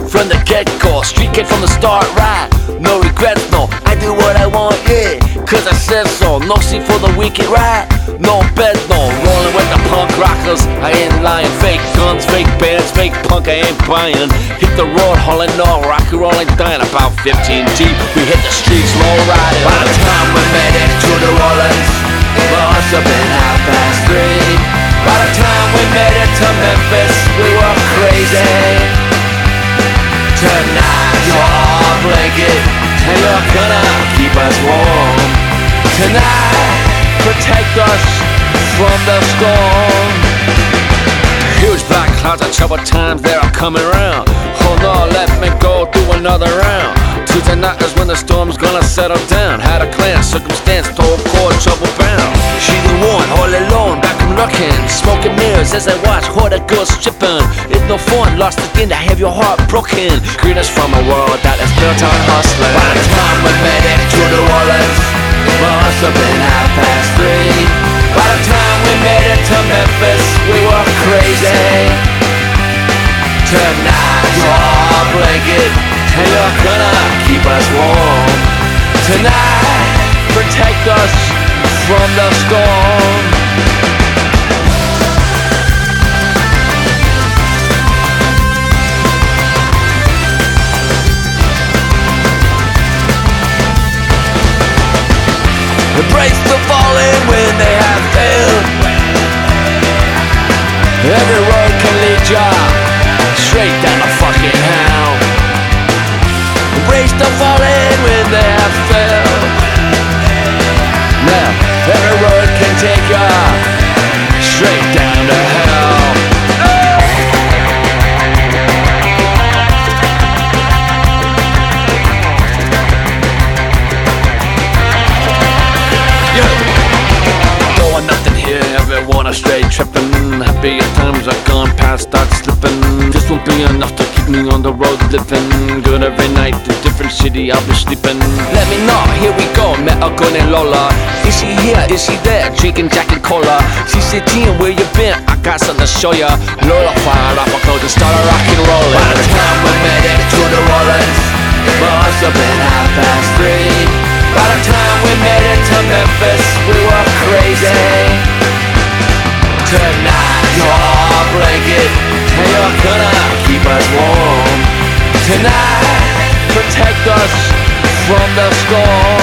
from the get-go, street kid from the start, right? No regrets, no, I do what I want, yeah, cause I said so. No seat for the wicked, right? No bed, no, rolling with the punk rockers, I ain't lying. Fake guns, fake bands, fake punk, I ain't buying. Hit the road, hauling no, rock and rollin', dying. About 15 deep, we hit the streets low riding. By the time we made it to New Orleans, it must have been 3:30. By the time we made it to Memphis, we were crazy. Tonight, your blanket, and you're gonna keep us warm. Tonight, protect us from the storm. Huge black clouds of troubled times, they are coming around. Hold on, let me go through another round. Tuesday night is when the storm's gonna settle down. Had a clan, circumstance, told core, trouble bound. She the one, all alone, back and looking. Smoking mirrors as I watch hoarder girls stripping. It's no fun, lost again to have your heart broken. Greet us from a world that is built on hustling. By the time we made it to New Orleans, it must have been 3:30. By the time we made it to Memphis, we were crazy. Tonight, your blanket, and you're gonna keep us warm. Tonight, protect us from the storm. Embrace the fallen when they have failed. Every road can lead ya straight down to fucking hell. Embrace the fallen when they have failed. Now, every road can take ya straight down to hell. Everyone astray, tripping. Happy times are gone past, start slipping. This won't be enough to keep me on the road living. Good every night, a different city, I'll be sleeping. Let me know, here we go, met a gun and Lola. Is she here, is she there, drinking Jack and Cola? CCT, where you been? I got something to show ya. Lola fired off my clothes and started rock and rolling. By the time we made it to New Orleans, it must have been 3:30. By the time we made it to Memphis, we were crazy. Tonight, your blanket, and you're gonna keep us warm. Tonight, protect us from the storm.